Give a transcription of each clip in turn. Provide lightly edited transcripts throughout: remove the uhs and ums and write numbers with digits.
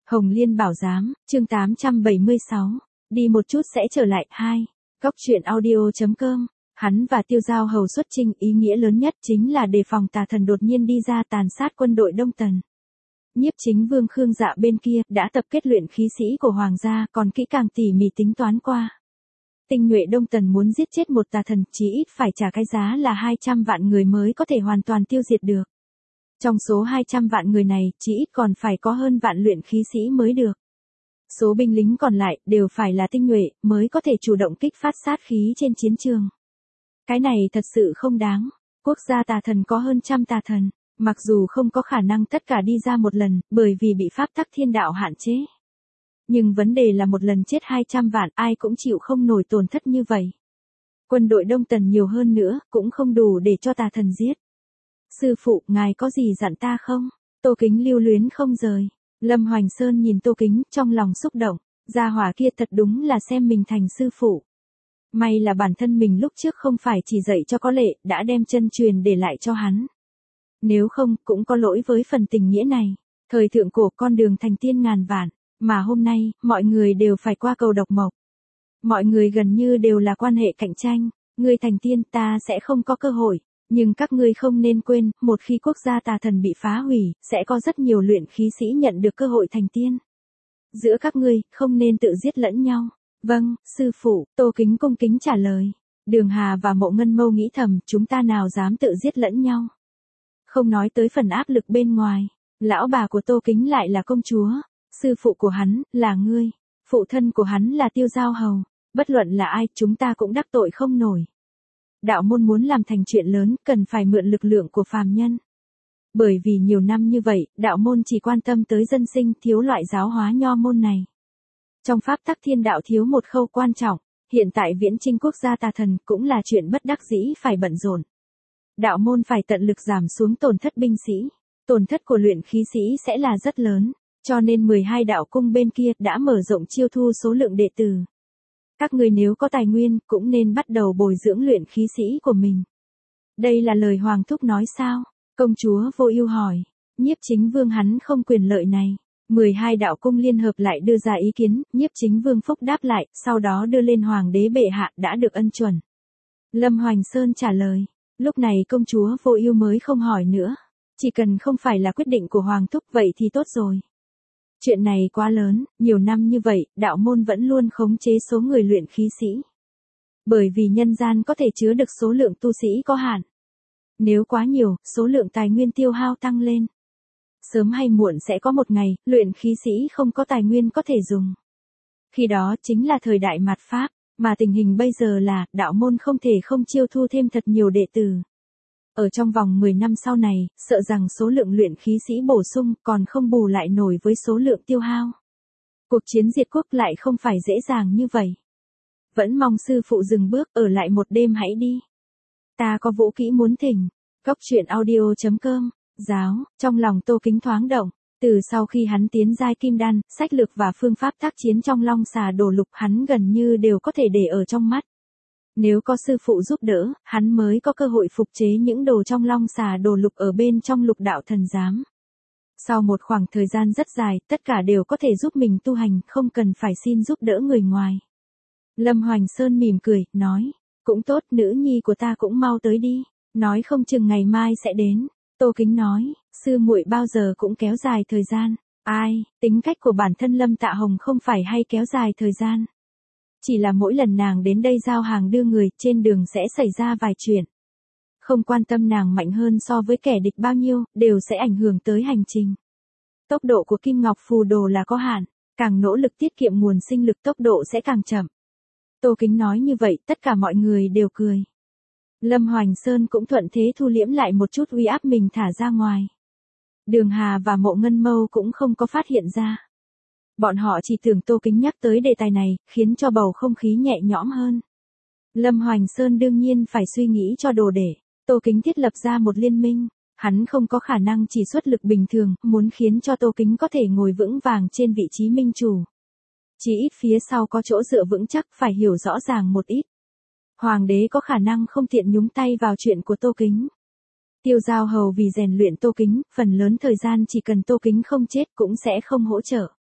Hồng Liên Bảo Giám, chương 876. Đi một chút sẽ trở lại. 2. Góc truyện audio.com. Hắn và Tiêu Giao Hầu xuất chinh, ý nghĩa lớn nhất chính là đề phòng tà thần đột nhiên đi ra tàn sát quân đội Đông Tần. Nhiếp Chính Vương Khương Dạ bên kia đã tập kết luyện khí sĩ của hoàng gia, còn kỹ càng tỉ mỉ tính toán qua. Tinh nhuệ Đông Tần muốn giết chết một tà thần chí ít phải trả cái giá là 200 vạn người mới có thể hoàn toàn tiêu diệt được. Trong số 200 vạn người này, chí ít còn phải có hơn vạn luyện khí sĩ mới được. Số binh lính còn lại đều phải là tinh nhuệ mới có thể chủ động kích phát sát khí trên chiến trường. Cái này thật sự không đáng. Quốc gia tà thần có hơn trăm tà thần, mặc dù không có khả năng tất cả đi ra một lần, bởi vì bị pháp tắc thiên đạo hạn chế. Nhưng vấn đề là một lần chết 200 vạn, ai cũng chịu không nổi tổn thất như vậy. Quân đội Đông Tần nhiều hơn nữa, cũng không đủ để cho tà thần giết. Sư phụ, ngài có gì dặn ta không? Tô Kính lưu luyến không rời. Lâm Hoành Sơn nhìn Tô Kính, trong lòng xúc động. Gia hỏa kia thật đúng là xem mình thành sư phụ. May là bản thân mình lúc trước không phải chỉ dạy cho có lệ, đã đem chân truyền để lại cho hắn. Nếu không, cũng có lỗi với phần tình nghĩa này. Thời thượng cổ con đường thành tiên ngàn vạn, mà hôm nay, mọi người đều phải qua cầu độc mộc. Mọi người gần như đều là quan hệ cạnh tranh. Ngươi thành tiên, ta sẽ không có cơ hội. Nhưng các ngươi không nên quên, một khi quốc gia tà thần bị phá hủy, sẽ có rất nhiều luyện khí sĩ nhận được cơ hội thành tiên. Giữa các ngươi, không nên tự giết lẫn nhau. Vâng, sư phụ, Tô Kính cung kính trả lời. Đường Hà và Mộ Ngân Mâu nghĩ thầm, chúng ta nào dám tự giết lẫn nhau. Không nói tới phần áp lực bên ngoài, lão bà của Tô Kính lại là công chúa, sư phụ của hắn, là ngươi, phụ thân của hắn là Tiêu Giao Hầu, bất luận là ai, chúng ta cũng đắc tội không nổi. Đạo môn muốn làm thành chuyện lớn, cần phải mượn lực lượng của phàm nhân. Bởi vì nhiều năm như vậy, đạo môn chỉ quan tâm tới dân sinh, thiếu loại giáo hóa nho môn này. Trong pháp tắc thiên đạo thiếu một khâu quan trọng, hiện tại viễn chinh quốc gia tà thần cũng là chuyện bất đắc dĩ phải bận rộn. Đạo môn phải tận lực giảm xuống tổn thất binh sĩ, tổn thất của luyện khí sĩ sẽ là rất lớn, cho nên 12 đạo cung bên kia đã mở rộng chiêu thu số lượng đệ tử. Các người nếu có tài nguyên, cũng nên bắt đầu bồi dưỡng luyện khí sĩ của mình. Đây là lời Hoàng Thúc nói sao? Công chúa Vô Ưu hỏi. Nhiếp Chính Vương hắn không quyền lợi này. 12 đạo cung liên hợp lại đưa ra ý kiến, Nhiếp Chính Vương phúc đáp lại, sau đó đưa lên Hoàng đế bệ hạ đã được ân chuẩn. Lâm Hoành Sơn trả lời. Lúc này công chúa Vô Ưu mới không hỏi nữa. Chỉ cần không phải là quyết định của Hoàng Thúc vậy thì tốt rồi. Chuyện này quá lớn, nhiều năm như vậy, đạo môn vẫn luôn khống chế số người luyện khí sĩ. Bởi vì nhân gian có thể chứa được số lượng tu sĩ có hạn. Nếu quá nhiều, số lượng tài nguyên tiêu hao tăng lên. Sớm hay muộn sẽ có một ngày, luyện khí sĩ không có tài nguyên có thể dùng. Khi đó chính là thời đại mạt Pháp, mà tình hình bây giờ là, đạo môn không thể không chiêu thu thêm thật nhiều đệ tử. Ở trong vòng 10 năm sau này, sợ rằng số lượng luyện khí sĩ bổ sung còn không bù lại nổi với số lượng tiêu hao. Cuộc chiến diệt quốc lại không phải dễ dàng như vậy. Vẫn mong sư phụ dừng bước, ở lại một đêm hãy đi. Ta có vũ kỹ muốn thỉnh. Góc truyện audio.com. Giáo, trong lòng Tô Kính thoáng động. Từ sau khi hắn tiến giai kim đan, sách lược và phương pháp tác chiến trong Long Xà Đồ Lục hắn gần như đều có thể để ở trong mắt. Nếu có sư phụ giúp đỡ, hắn mới có cơ hội phục chế những đồ trong Long Xà Đồ Lục ở bên trong Lục Đạo Thần Giám. Sau một khoảng thời gian rất dài, tất cả đều có thể giúp mình tu hành, không cần phải xin giúp đỡ người ngoài. Lâm Hoành Sơn mỉm cười, nói, cũng tốt, nữ nhi của ta cũng mau tới đi, nói không chừng ngày mai sẽ đến. Tô Kính nói, sư muội bao giờ cũng kéo dài thời gian. Ai, tính cách của bản thân Lâm Tạ Hồng không phải hay kéo dài thời gian. Chỉ là mỗi lần nàng đến đây giao hàng đưa người, trên đường sẽ xảy ra vài chuyện. Không quan tâm nàng mạnh hơn so với kẻ địch bao nhiêu, đều sẽ ảnh hưởng tới hành trình. Tốc độ của Kim Ngọc Phù Đồ là có hạn, càng nỗ lực tiết kiệm nguồn sinh lực tốc độ sẽ càng chậm. Tô Kính nói như vậy, tất cả mọi người đều cười. Lâm Hoành Sơn cũng thuận thế thu liễm lại một chút uy áp mình thả ra ngoài. Đường Hà và Mộ Ngân Mâu cũng không có phát hiện ra. Bọn họ chỉ tưởng Tô Kính nhắc tới đề tài này, khiến cho bầu không khí nhẹ nhõm hơn. Lâm Hoành Sơn đương nhiên phải suy nghĩ cho đồ để Tô Kính thiết lập ra một liên minh. Hắn không có khả năng chỉ xuất lực bình thường, muốn khiến cho Tô Kính có thể ngồi vững vàng trên vị trí minh chủ. Chỉ ít phía sau có chỗ dựa vững chắc, phải hiểu rõ ràng một ít. Hoàng đế có khả năng không tiện nhúng tay vào chuyện của Tô Kính. Tiêu Giao Hầu vì rèn luyện Tô Kính, phần lớn thời gian chỉ cần Tô Kính không chết cũng sẽ không hỗ trợ.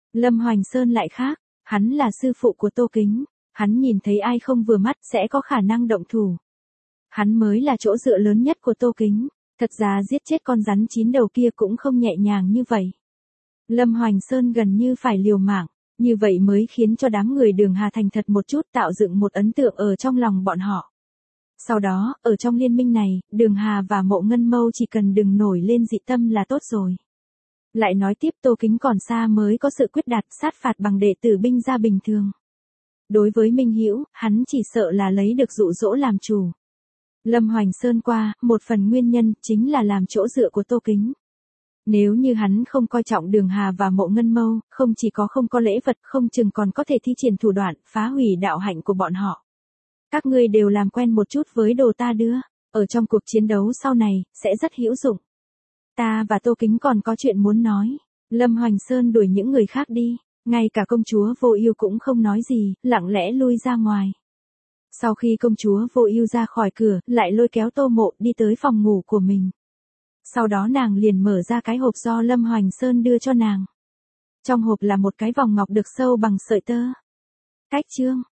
Lâm Hoành Sơn lại khác, hắn là sư phụ của Tô Kính, hắn nhìn thấy ai không vừa mắt sẽ có khả năng động thủ. Hắn mới là chỗ dựa lớn nhất của Tô Kính, thật ra giết chết con rắn 9 đầu kia cũng không nhẹ nhàng như vậy. Lâm Hoành Sơn gần như phải liều mạng, như vậy mới khiến cho đám người Đường Hà thành thật một chút, tạo dựng một ấn tượng ở trong lòng bọn họ. Sau đó, ở trong liên minh này, Đường Hà và Mộ Ngân Mâu chỉ cần đừng nổi lên dị tâm là tốt rồi. Lại nói tiếp, Tô Kính còn xa mới có sự quyết đạt sát phạt bằng đệ tử binh gia bình thường. Đối với Minh Hữu, hắn chỉ sợ là lấy được dụ dỗ làm chủ. Lâm Hoành Sơn qua, một phần nguyên nhân chính là làm chỗ dựa của Tô Kính. Nếu như hắn không coi trọng Đường Hà và Mộ Ngân Mâu, không chỉ có không có lễ vật, không chừng còn có thể thi triển thủ đoạn, phá hủy đạo hạnh của bọn họ. Các ngươi đều làm quen một chút với đồ ta đưa, ở trong cuộc chiến đấu sau này, sẽ rất hữu dụng. Ta và Tô Kính còn có chuyện muốn nói. Lâm Hoành Sơn đuổi những người khác đi, ngay cả công chúa Vô Ưu cũng không nói gì, lặng lẽ lui ra ngoài. Sau khi công chúa Vô Ưu ra khỏi cửa, lại lôi kéo Tô Mộ đi tới phòng ngủ của mình. Sau đó nàng liền mở ra cái hộp do Lâm Hoành Sơn đưa cho nàng. Trong hộp là một cái vòng ngọc được sâu bằng sợi tơ. Cách chương